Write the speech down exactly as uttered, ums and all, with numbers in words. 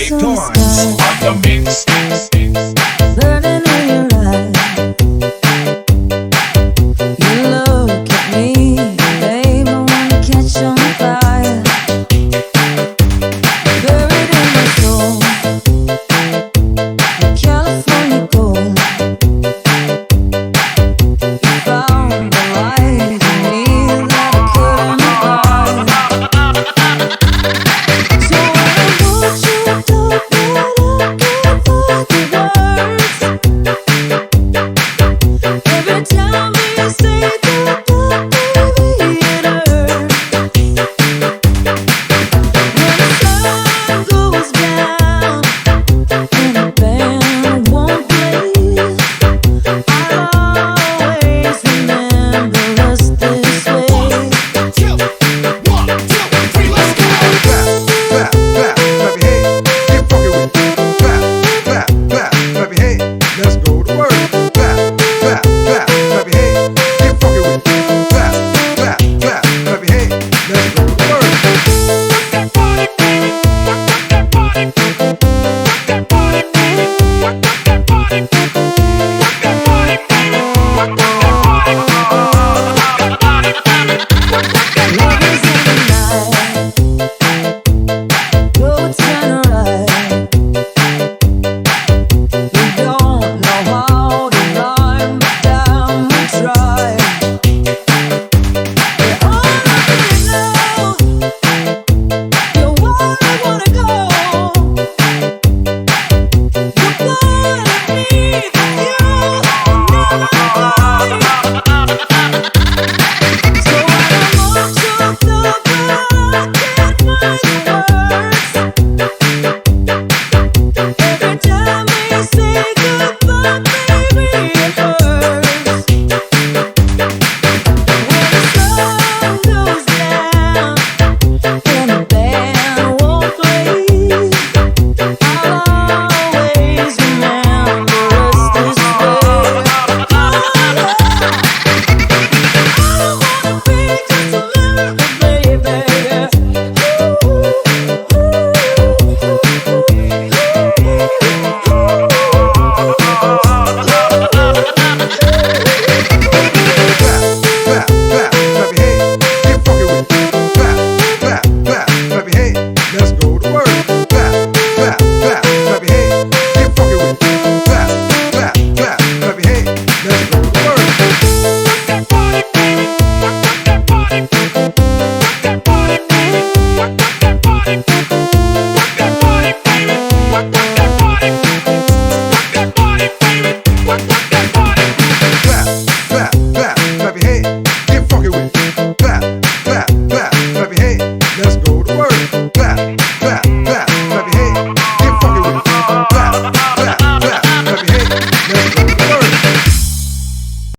D J Torrance on the mix. Burning in your eyes, you look at me, babe, I wanna catch on fire. Buried in my soul, the California gold. You found the light in me that I couldn't hide. So when I want you to every time we say goodbye, baby, it hurts. When the sun goes down and the band won't play, I'll always remember us this way. One, two, one, two, three, let's go. Clap, clap, clap, clap your hands. Get funky with it. Clap, clap, clap, clap your hands. Let's go to work. Clap, clap, clap, clap your hands. Get funky with it. Clap, clap, clap, clap your hands. Let's go to work. Rock that body, baby. Rock that body. Rock that body, baby. Rock that body. Rock that body, baby. Rock that body. Rock that body, baby. Rock that Love is in the night, though it's kinda right. We don't know how to rhyme, but damn we try. We're all running now, you're where I wanna go. You're part of me that you will never find. So I want your love, but I can't find the words. Every time we say goodbye, baby, it hurts. When the sun goes down and the band won't play, I'll always remember us this way. I don't wanna be just a little baby. Clap, clap, clap your hands. Get funky with it. Clap, clap, clap, clap your hands. Let's go to work. Clap, clap, clap, clap your hands. Get funky with it. Clap, clap, clap, clap your hands. Let's go to work. Rock that body, baby. Rock that body. Rock that body, baby. Rock that body. Rock that body, baby. Rock that body. Rock that body, baby. Rock that body. Clap, clap, clap, clap your hands. Get funky with it. Clap,